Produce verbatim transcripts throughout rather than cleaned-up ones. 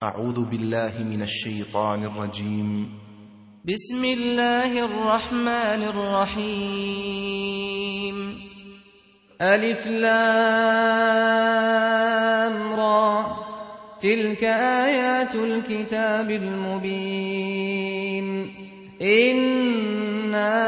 أعوذ بالله من الشيطان الرجيم. بسم الله الرحمن الرحيم. ألف لام را، تلك آيات الكتاب المبين. إنا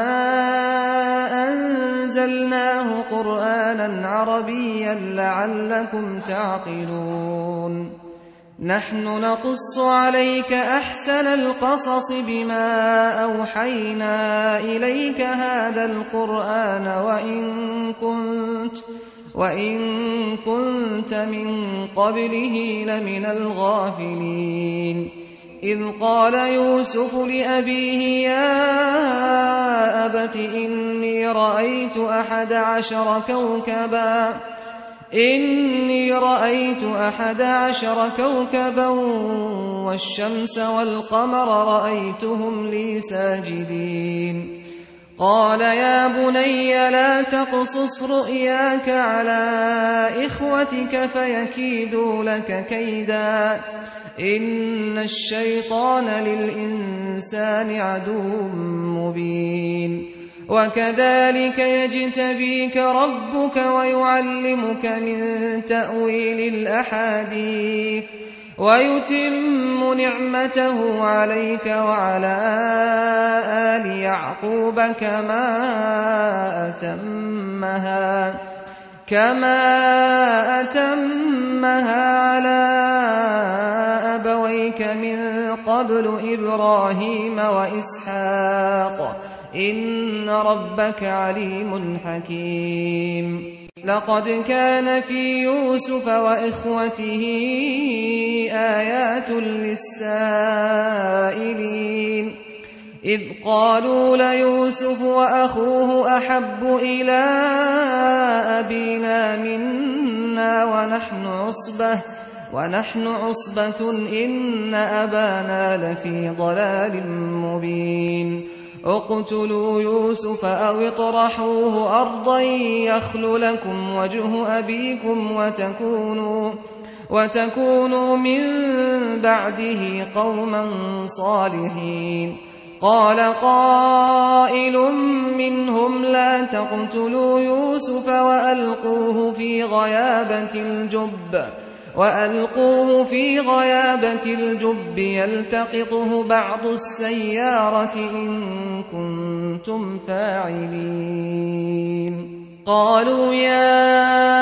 أنزلناه قرآنا عربيا لعلكم تعقلون. نحن نقص عليك أحسن القصص بما أوحينا إليك هذا القرآن وإن كنت, وإن كنت من قبله لمن الغافلين. إذ قال يوسف لأبيه يا أبت إني رأيت أحد عشر كوكبا إني رأيت أحد عشر كوكبا والشمس والقمر رأيتهم لي ساجدين. قال يا بني لا تقصص رؤياك على إخوتك فيكيدوا لك كيدا إن الشيطان للإنسان عدو مبين. وكذلك يجتبيك ربك ويعلمك من تأويل الأحاديث ويتم نعمته عليك وعلى آل يعقوب كما أتمها كما أتمها على أبويك من قبل إبراهيم وإسحاق إن ربك عليم حكيم. لقد كان في يوسف وإخوته آيات للسائلين إذ قالوا ليوسف وأخوه أحب إلى أبينا منا ونحن عصبة ونحن عصبة إن أبانا لفي ضلال مبين. اقتلوا يوسف أو اطرحوه أرضا يخل لكم وجه أبيكم وتكونوا, وتكونوا من بعده قوما صالحين. قال قائل منهم لا تقتلوا يوسف وألقوه في غيابة الجب وألقوه في غيابة الجب يلتقطه بعض السيارة إن كنتم فاعلين. قالوا يا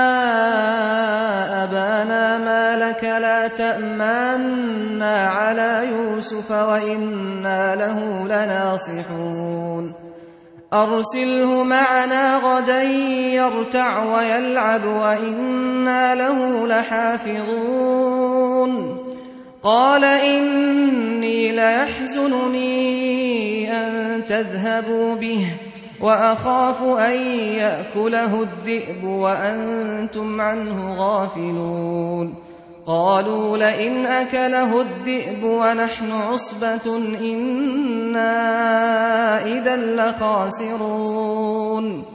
أبانا ما لك لا تأمنا على يوسف وإنا له لناصحون. أرسله معنا غدا يرتع ويلعب وإنا له لحافظون. قال إني ليحزنني أن تذهبوا به وأخاف أن يأكله الذئب وأنتم عنه غافلون. قالوا لئن أكله الذئب ونحن عصبة إنا إذا لخاسرون.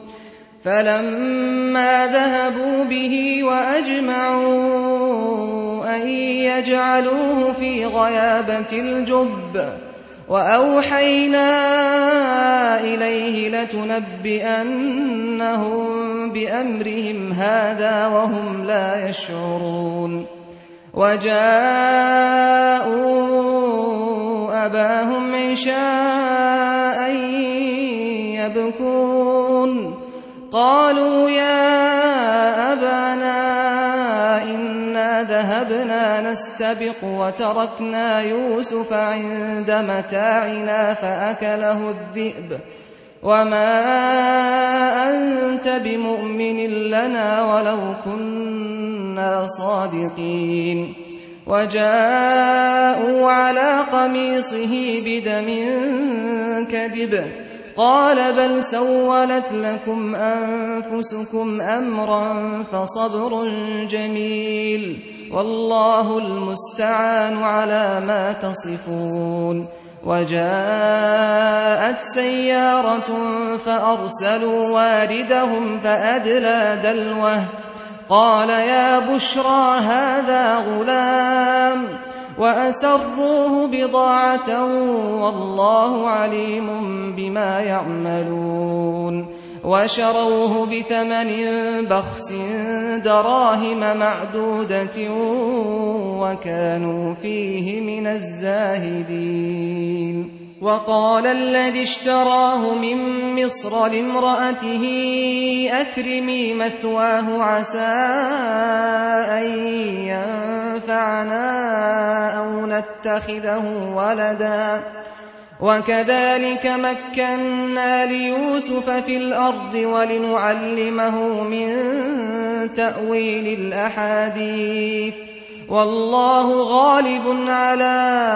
فلما ذهبوا به وأجمعوا أن يجعلوه في غيابة الجب وأوحينا إليه لتنبئنهم بأمرهم هذا وهم لا يشعرون. وجاءوا أباهم عشاء يبكون. قالوا يا أبانا إنا ذهبنا نستبق وتركنا يوسف عند متاعنا فأكله الذئب وما أنت بمؤمن لنا ولو كنا صادقين. وجاءوا على قميصه بدم كذب قال بل سولت لكم أنفسكم أمرا فصبر جميل والله المستعان على ما تصفون. وجاءت سيارة فأرسلوا واردهم فأدلى دلوه قال يا بشرى هذا غلام وأسروه بضاعة والله عليم بما يعملون وشروه بثمن بخس دراهم معدودة وكانوا فيه من الزاهدين وقال الذي اشتراه من مصر لامرأته أكرمي مثواه عسى أن ينفعنا أو نتخذه ولدا وكذلك مكنا ليوسف في الأرض ولنعلمه من تأويل الأحاديث والله غالب على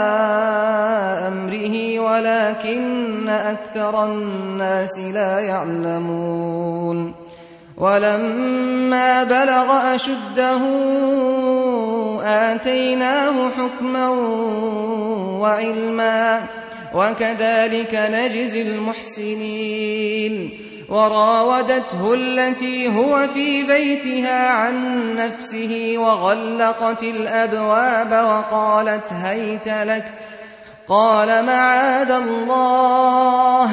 أمره ولكن أكثر الناس لا يعلمون ولما بلغ أشده آتيناه حكما وعلما وكذلك نجزي المحسنين وراودته التي هو في بيتها عن نفسه وغلقت الأبواب وقالت هيت لك قال معاذ الله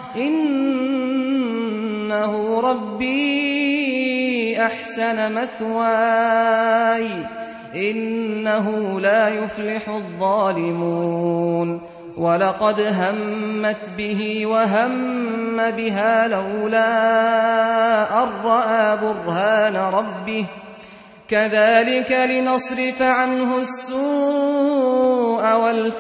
إنه ربي أحسن مثواي إنه لا يفلح الظالمون ولقد همت به وهم بها لولا أن رأى برهان ربه كذلك لنصرف عنه السوء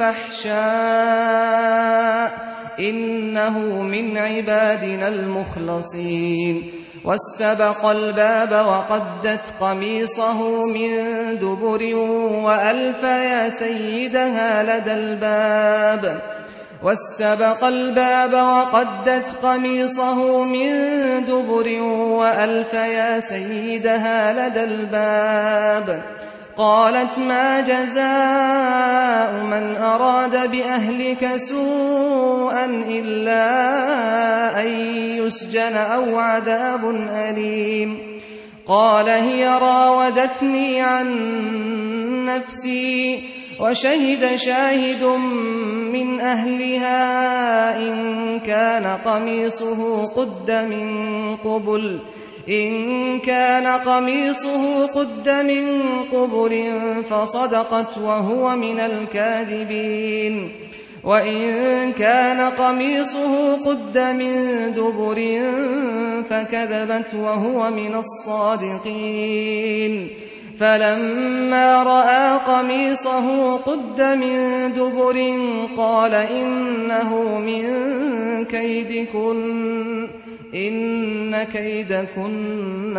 والفحشاء إنه من عبادنا المخلصين واستبق الباب وقدت قميصه من دبر وألف يا سيدها لدى الباب واستبق الباب وقدت قميصه من دبر وألف يا سيدها لدى الباب قالت ما جزاء من أراد بأهلك سوءا إلا أن يسجن أو عذاب أليم قال هي راودتني عن نفسي وشهد شاهد من أهلها إن كان قميصه قد من قبل إن كان قميصه قد من قبل فصدقت وهو من الكاذبين وإن كان قميصه قد من دبر فكذبت وهو من الصادقين فلما رأى قميصه قد من دبر قال إنه من كيدكن إن كيدكن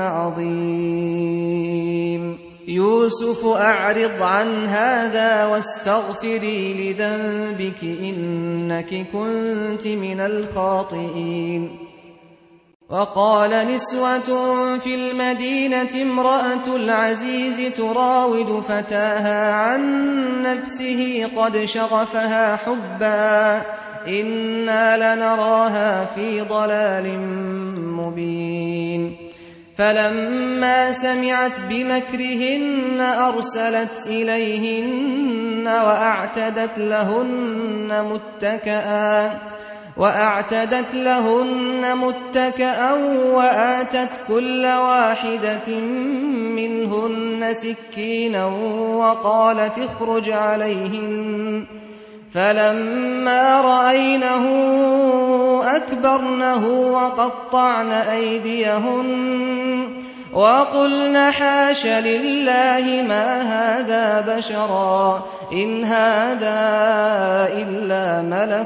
عظيم يوسف أعرض عن هذا واستغفري لذنبك إنك كنت من الخاطئين وقال نسوة في المدينة امرأة العزيز تراود فتاها عن نفسه قد شغفها حبا إنا لنراها في ضلال مبين فلما سمعت بمكرهن أرسلت إليهن وأعتدت لهن متكئا وأعتدت لهن متكئا وآتت كل واحدة منهن سكينا وقالت اخرج عليهن فلما رأينه أكبرنه وقطعن أيديهن وقلن حاش لله ما هذا بشرا إن هذا إلا ملك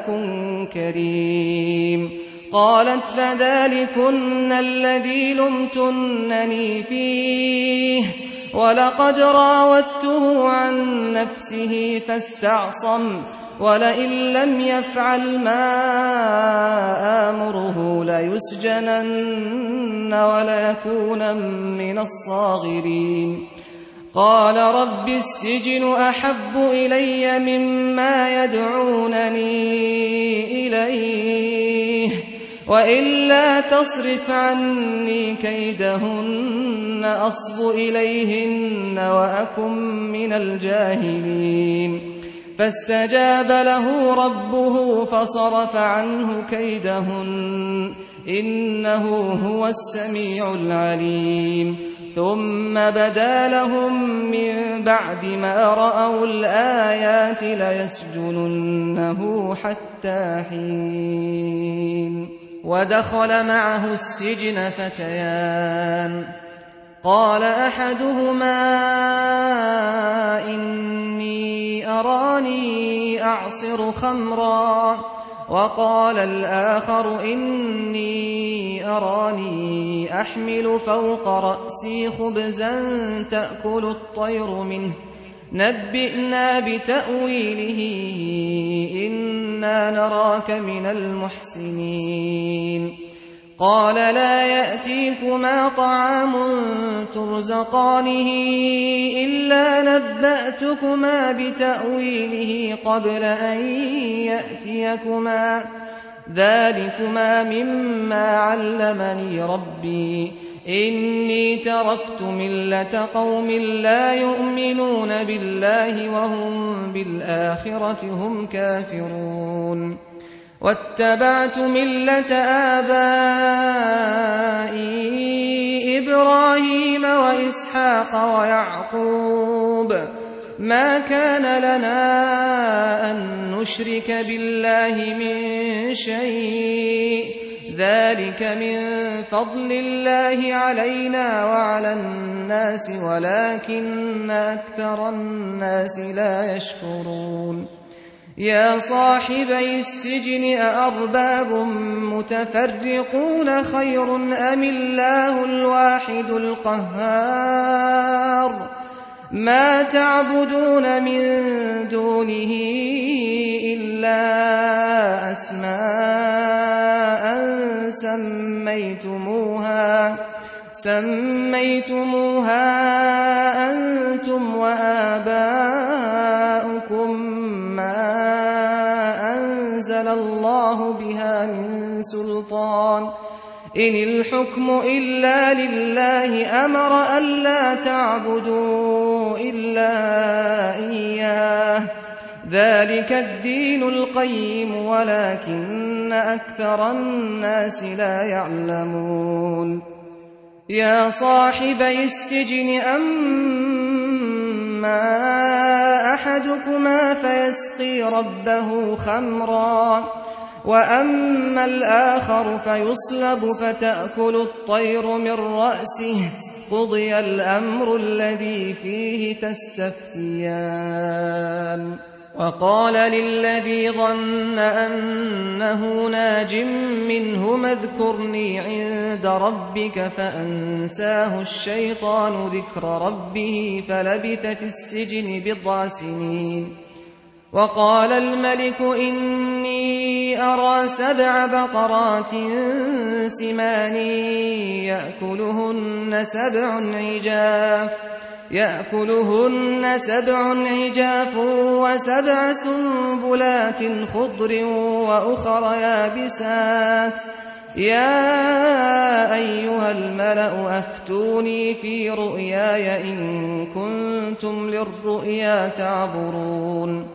كريم قالت فذلكن الذي لمتنني فيه ولقد راودته عن نفسه فاستعصم ولئن لم يفعل ما آمره ليسجنن وليكون من الصاغرين قال رب السجن أحب إلي مما يدعونني إليه وإلا تصرف عني كيدهن أصب إليهن وأكن من الجاهلين فاستجاب له ربه فصرف عنه كيدهن إنه هو السميع العليم ثم بدا لهم من بعد ما رأوا الآيات ليسجننه حتى حين ودخل معه السجن فتيان قال أحدهما إني أراني أعصر خمرا وقال الآخر إني أراني أحمل فوق رأسي خبزا تأكل الطير منه نبئنا بتأويله إنا نراك من المحسنين قال لا يأتيكما طعام ترزقانه إلا نبأتكما بتأويله قبل أن يأتيكما ذلكما مما علمني ربي إني تركت ملة قوم لا يؤمنون بالله وهم بالآخرة هم كافرون واتبعت ملة آبائي إبراهيم وإسحاق ويعقوب ما كان لنا أن نشرك بالله من شيء ذلك من فضل الله علينا وعلى الناس ولكن أكثر الناس لا يشكرون يا صاحبي السجن أأرباب متفرقون خير أم الله الواحد القهار ما تعبدون من دونه إلا أسماء سميتموها سميتموها أنتم وآباؤكم ما أنزل الله بها من سلطان إن الحكم إلا لله أمر ألا تعبدوا إلا إياه ذلك الدين القيم ولكن أكثر الناس لا يعلمون يا صاحبي السجن أما أحدكما فيسقي ربه خمرا وأما الآخر فيصلب فتأكل الطير من رأسه قضي الأمر الذي فيه تستفتيان وقال للذي ظن أنه ناج منهما اذكرني عند ربك فأنساه الشيطان ذكر ربه فلبث في السجن بضع سنين وقال الملك إني أرى سبع بقرات سمان يأكلهن سبع عجاف يأكلهن سبع عجاف وسبع سنبلات خضر وأخر يابسات يا أيها الملأ أفتوني في رؤياي إن كنتم للرؤيا تعبرون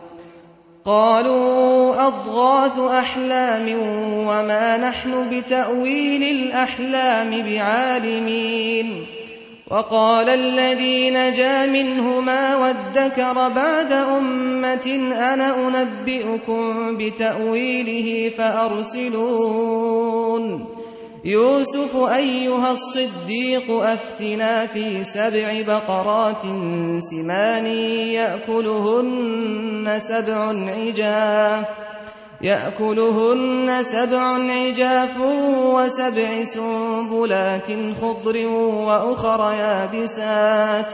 قالوا أضغاث أحلام وما نحن بتأويل الأحلام بعالمين وقال الذي نجا منهما وادكر بعد أمة أنا أنبئكم بتأويله فأرسلون يوسف أيها الصديق أفتنا في سبع بقرات سمان يأكلهن سبع عجاف يأكلهن سبع عجاف وسبع سنبلات خضر وأخر يابسات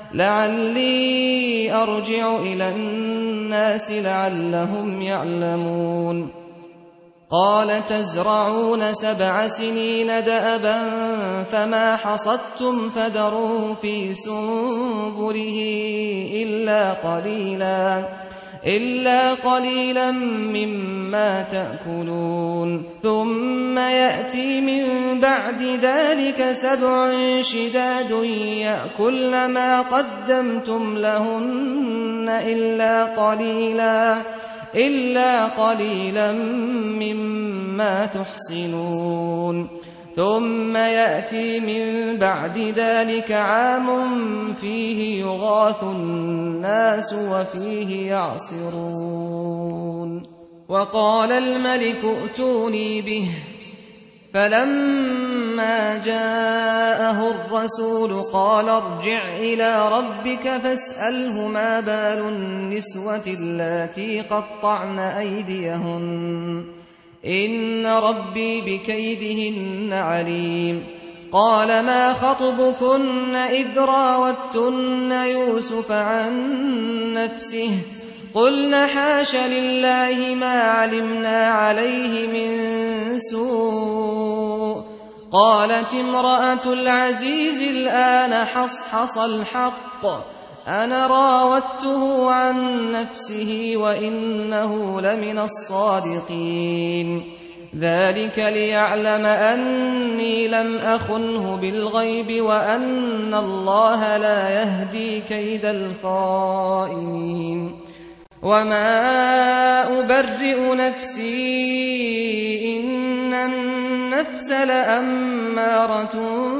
لعلي أرجع إلى الناس لعلهم يعلمون قال تزرعون سبع سنين دأبا فما حصدتم فذروه في سنبله إلا قليلا إلا قليلا مما تأكلون ثم يأتي من بعد ذلك سبع شداد يأكلن ما قدمتم لهن إلا قليلا إلا قليلا مما تحصنون ثم يأتي من بعد ذلك عام فيه يغاث الناس وفيه يعصرون وقال الملك ائتوني به فلما جاءه الرسول قال ارجع إلى ربك فاسأله ما بال النسوة اللاتي قطعن أيديهن إن ربي بكيدهن عليم قال ما خطبكن إذ راوتن يوسف عن نفسه قلن حاش لله ما علمنا عليه من سوء قالت امرأة العزيز الآن حصحص الحق أنا راودته عن نفسه وإنه لمن الصادقين ذلك ليعلم أني لم أخنه بالغيب وأن الله لا يهدي كيد الخائنين وما أبرئ نفسي إن النفس لأمارة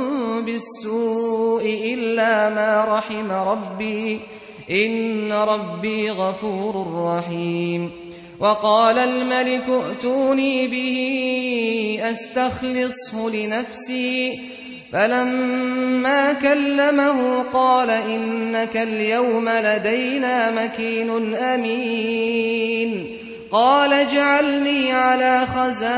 بالسوء إلا ما رحم ربي إن ربي غفور رحيم وقال الملك ائتوني به أستخلصه لنفسي فلما كلمه قال إنك اليوم لدينا مكين أمين قال اجعلني على خزائن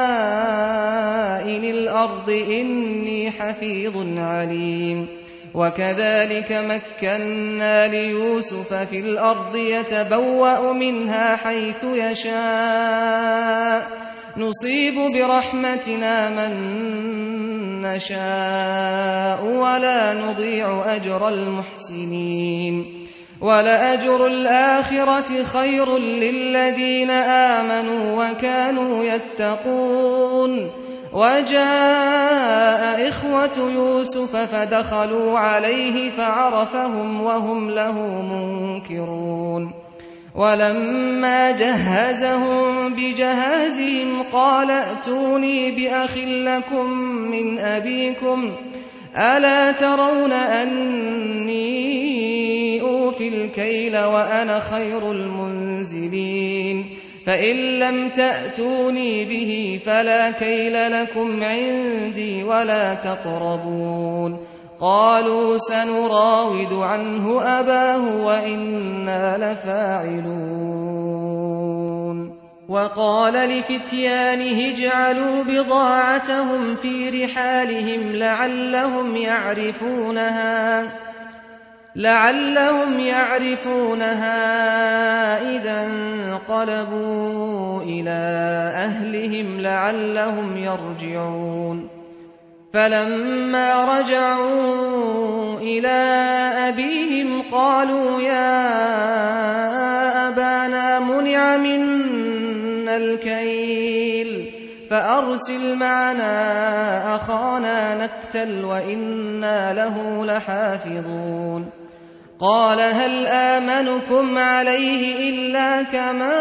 الأرض إني حفيظ عليم وكذلك مكنا ليوسف في الأرض يتبوأ منها حيث يشاء نصيب برحمتنا من نشاء ولا نضيع أجر المحسنين ولأجر الآخرة خير للذين آمنوا وكانوا يتقون وجاء إخوة يوسف فدخلوا عليه فعرفهم وهم له منكرون ولما جهزهم بجهازهم قال ائتوني بأخ لكم من أبيكم ألا ترون أني أوفي الكيل وأنا خير المنزلين فإن لم تأتوني به فلا كيل لكم عندي ولا تقربون قالوا سنراود عنه أباه وإنا لفاعلون وقال لفتيانه اجعلوا بضاعتهم في رحالهم لعلهم يعرفونها لعلهم يعرفونها إذا انقلبوا إلى أهلهم لعلهم يرجعون فلما رجعوا إلى أبيهم قالوا يا أبانا منع منا الكيل فأرسل معنا أخانا نكتل وإنا له لحافظون قال هل آمنكم عليه إلا كما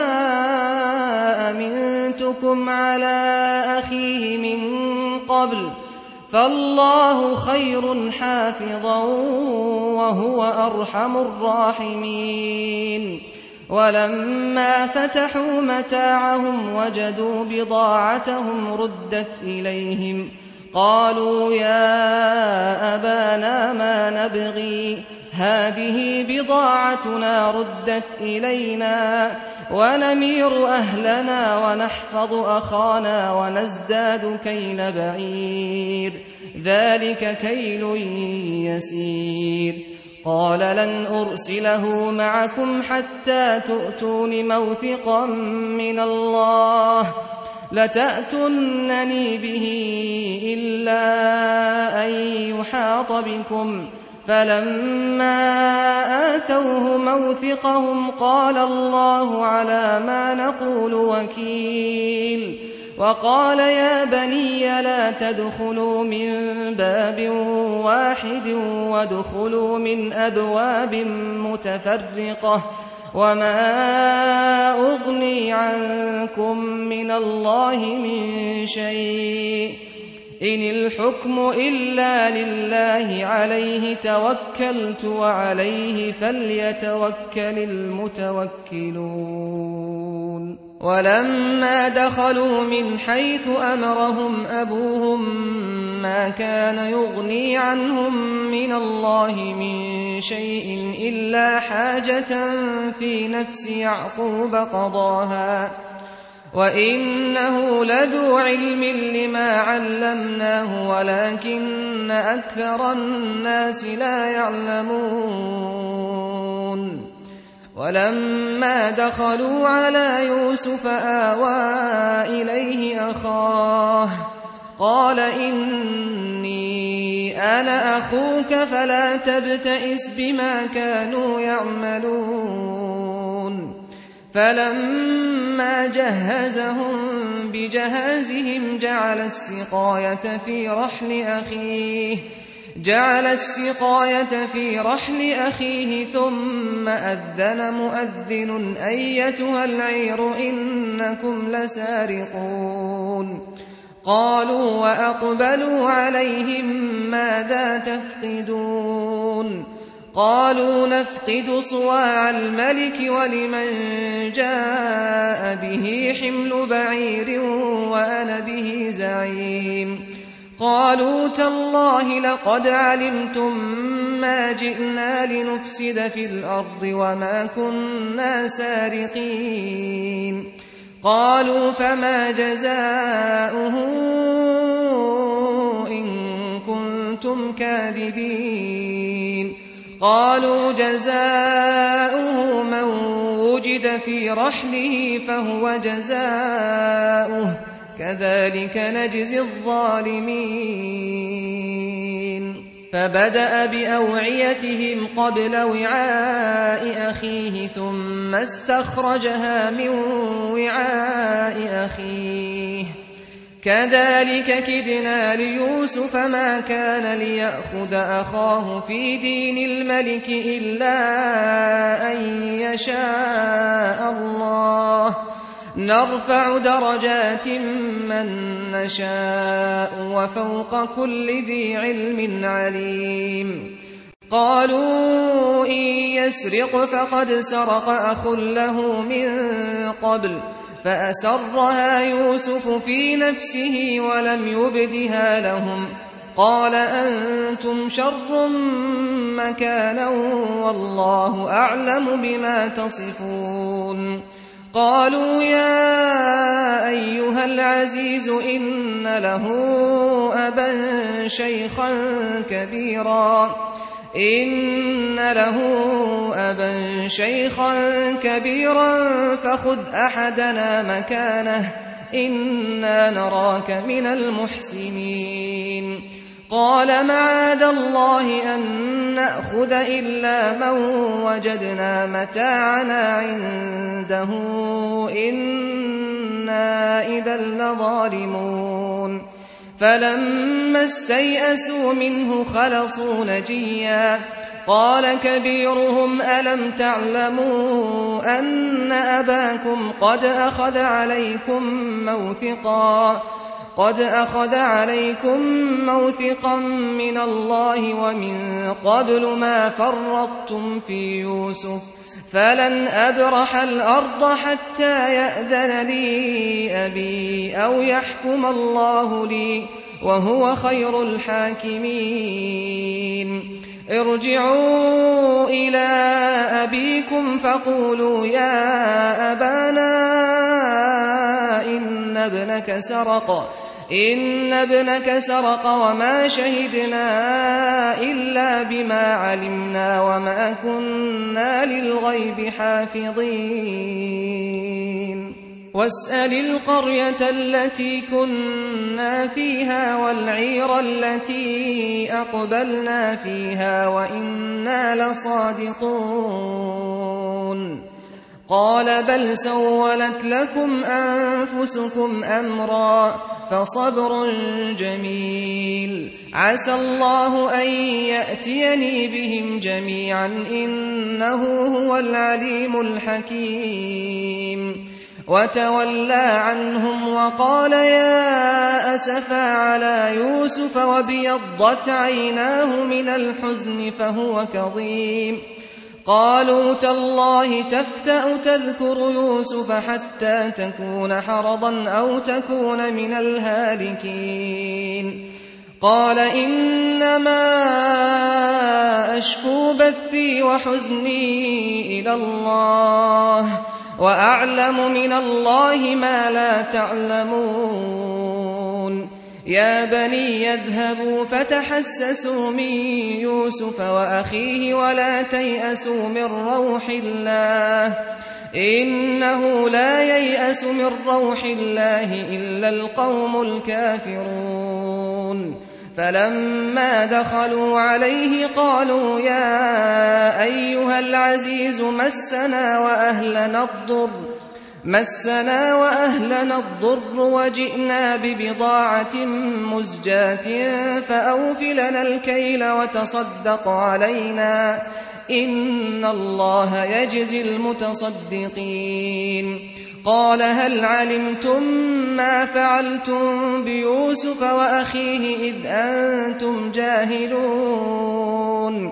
أمنتكم على أخيه من قبل فالله خير حافظا وهو أرحم الراحمين ولما فتحوا متاعهم وجدوا بضاعتهم ردت إليهم قالوا يا أبانا ما نبغي هذه بضاعتنا ردت إلينا ونمير أهلنا ونحفظ أخانا ونزداد كيل بعير ذلك كيل يسير قال لن أرسله معكم حتى تؤتون موثقا من الله لتأتونني به إلا أن يحاط بكم فلما آتوه موثقهم قال الله على ما نقول وكيل وقال يا بني لا تدخلوا من باب واحد وادخلوا من أبواب متفرقة وما أغني عنكم من الله من شيء إن الحكم إلا لله عليه توكلت وعليه فليتوكل المتوكلون ولما دخلوا من حيث أمرهم أبوهم ما كان يغني عنهم من الله من شيء إلا حاجة في نفس يعقوب قضاها وإنه لذو علم لما علمناه ولكن أكثر الناس لا يعلمون ولما دخلوا على يوسف آوى إليه أخاه قال إني أنا أخوك فلا تبتئس بما كانوا يعملون فلما جهزهم بجهازهم جعل السقاية في رحل أخيه جعل السقاية في رحل أخيه ثم أذن مؤذن أيتها العير إنكم لسارقون قالوا وأقبلوا عليهم ماذا تفقدون قالوا نفقد صواع الملك ولمن جاء به حمل بعير وأنا به زعيم قالوا تالله لقد علمتم ما جئنا لنفسد في الأرض وما كنا سارقين قالوا فما جزاؤه إن كنتم كاذبين قالوا جزاؤه من وجد في رحله فهو جزاؤه كذلك نجزي الظالمين فبدأ بأوعيتهم قبل وعاء أخيه ثم استخرجها من وعاء أخيه كذلك كدنا ليوسف ما كان ليأخذ أخاه في دين الملك إلا أن يشاء الله نرفع درجات من نشاء وفوق كل ذي علم عليم قالوا إن يسرق فقد سرق أخ له من قبل فأسرها يوسف في نفسه ولم يبدها لهم قال أنتم شر مكانا والله أعلم بما تصفون قالوا يا أيها العزيز إن له أبا شيخا كبيرا إن له أبا شيخا كبيرا فخذ أحدنا مكانه إنا نراك من المحسنين قال معاذ الله أن نأخذ إلا من وجدنا متاعنا عنده إنا إذا لظالمون فلما استيئسوا منه خلصوا نجيا قال كبيرهم ألم تعلموا أن أباكم قد أخذ عليكم موثقا قد أخذ عليكم موثقا من الله ومن قبل ما فرطتم في يوسف فلن أبرح الأرض حتى يأذن لي أبي أو يحكم الله لي وهو خير الحاكمين ارجعوا إلى أبيكم فقولوا يا أبانا إن ابنك سرق إن ابنك سرق وما شهدنا إلا بما علمنا وما كنا للغيب حافظين واسأل القرية التي كنا فيها والعير التي أقبلنا فيها وإنا لصادقون قال بل سولت لكم أنفسكم أمرا فصبر جميل عسى الله أن يأتيني بهم جميعا إنه هو العليم الحكيم وتولى عنهم وقال يا أسفا على يوسف وابيضت عيناه من الحزن فهو كظيم قالوا تالله تفتأ تذكر يوسف حتى تكون حرضا أو تكون من الهالكين قال إنما أشكو بثي وحزني إلى الله وأعلم من الله ما لا تعلمون يا بني يذهبوا فتحسسوا من يوسف وأخيه ولا تيأسوا من روح الله إنه لا ييأس من روح الله إلا القوم الكافرون فلما دخلوا عليه قالوا يا أيها العزيز مسنا وأهلنا الضر مسنا وأهلنا الضر وجئنا ببضاعة مزجاة فأوف لنا الكيل وتصدق علينا إن الله يجزي المتصدقين قال هل علمتم ما فعلتم بيوسف وأخيه إذ أنتم جاهلون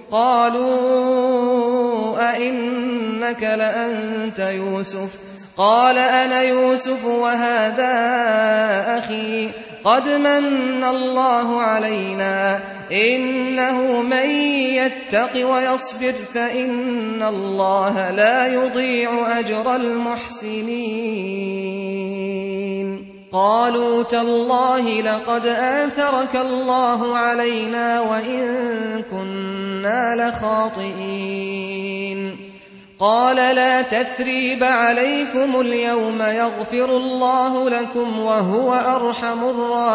قالوا أئنك لأنت يوسف قال أنا يوسف وهذا أخي قد من الله علينا إنه من يتق ويصبر فإن الله لا يضيع أجر المحسنين قالوا تالله لقد آثرك الله علينا وإن كنا لخاطئين قال لا تثريب عليكم اليوم يغفر الله لكم وهو أرحم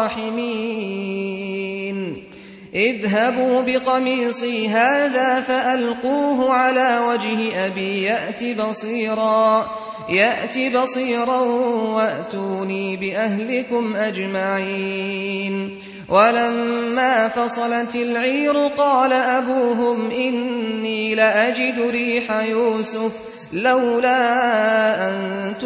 الراحمين اذهبوا بقميصي هذا فألقوه على وجه أبي يأت بصيرا يأت بصيرا وأتوني بأهلكم أجمعين ولما فصلت العير قال أبوهم إني لأجد ريح يوسف لولا أن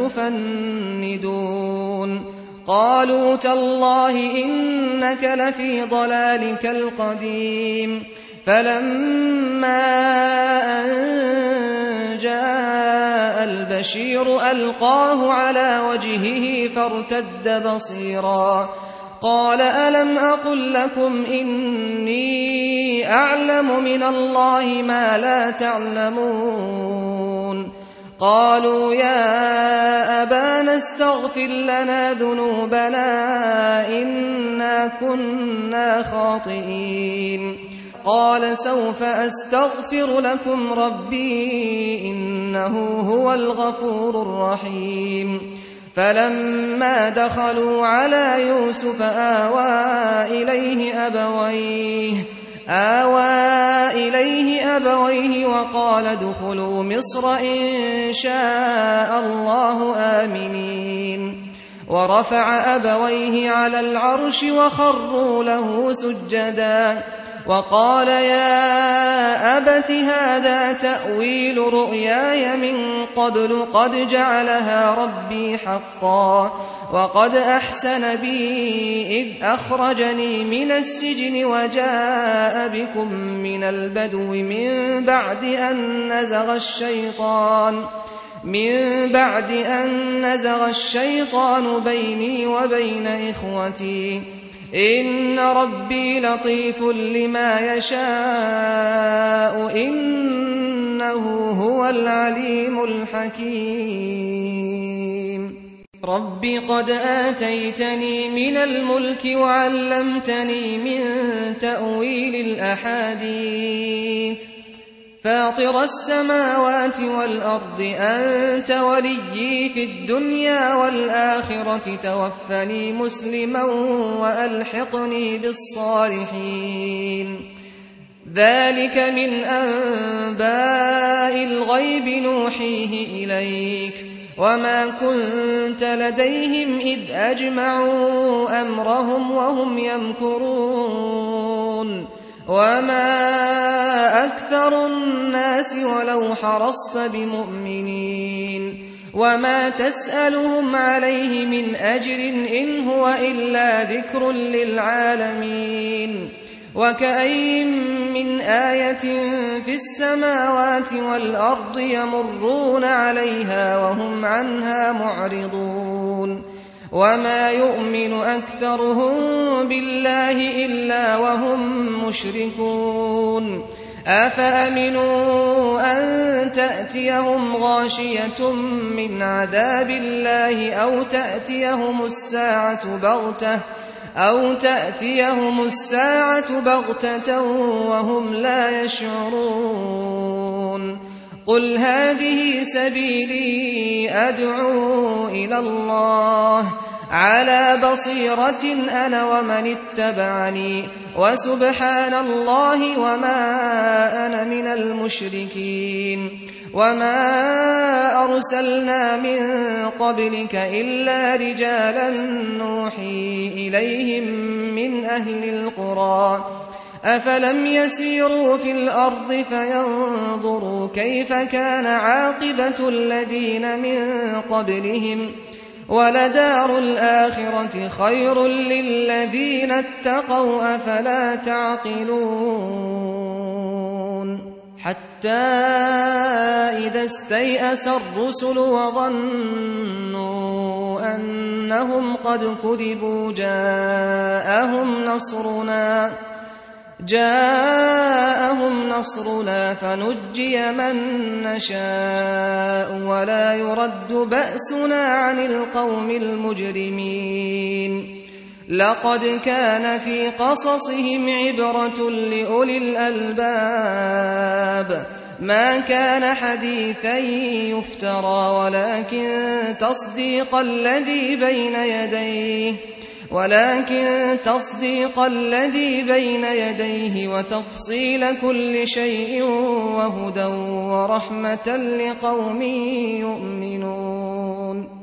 تفندون قالوا تالله إنك لفي ضلالك القديم فلما أن جاء البشير ألقاه على وجهه فارتد بصيرا قال ألم أقل لكم إني أعلم من الله ما لا تعلمون قالوا يا أبانا استغفر لنا ذنوبنا إنا كنا خاطئين قال سوف أستغفر لكم ربي إنه هو الغفور الرحيم فلما دخلوا على يوسف آوى إليه أبويه آوى إليه أبويه وقال ادخلوا مصر إن شاء الله آمنين ورفع أبويه على العرش وخروا له سجدا وقال يا أبت هذا تأويل رؤياي من قبل قد جعلها ربي حقا وقد أحسن بي إذ أخرجني من السجن وجاء بكم من البدو من بعد أن نزغ الشيطان من بعد أن نزغ الشيطان بيني وبين إخوتي إن ربي لطيف لما يشاء إنه هو العليم الحكيم رب قد آتيتني من الملك وعلمتني من تأويل الأحاديث فاطر السماوات والأرض أنت وليي في الدنيا والآخرة توفني مسلما وألحقني بالصالحين ذلك من أنباء الغيب نوحيه إليك وما كنت لديهم إذ أجمعوا أمرهم وهم يمكرون وما أكثر الناس ولو حرصت بمؤمنين وما تسألهم عليه من أجر إن هو إلا ذكر للعالمين وكأين من آية في السماوات والأرض يمرون عليها وهم عنها معرضون وما يؤمن أكثرهم بالله إلا وهم مشركون أفأمنوا أن تأتيهم غاشية من عذاب الله أو تأتيهم الساعة بغتة أو تأتيهم الساعة بغتة وهم لا يشعرون قل هذه سبيلي أدعو إلى الله على بصيرة أنا ومن اتبعني وسبحان الله وما أنا من المشركين وما أرسلنا من قبلك إلا رجالا نوحي إليهم من أهل القرى أفلم يسيروا في الأرض فينظروا كيف كان عاقبة الذين من قبلهم ولدار الآخرة خير للذين اتقوا أفلا تعقلون حتى إذا استيأس الرسل وظنوا أنهم قد كذبوا جاءهم نصرنا جاءهم نصرنا فنجي من نشاء ولا يرد بأسنا عن القوم المجرمين لقد كان في قصصهم عبرة لأولي الألباب ما كان حديثا يفترى ولكن تصديق الذي بين يديه ولكن تصديق الذي بين يديه وتفصيل كل شيء وهدى ورحمة لقوم يؤمنون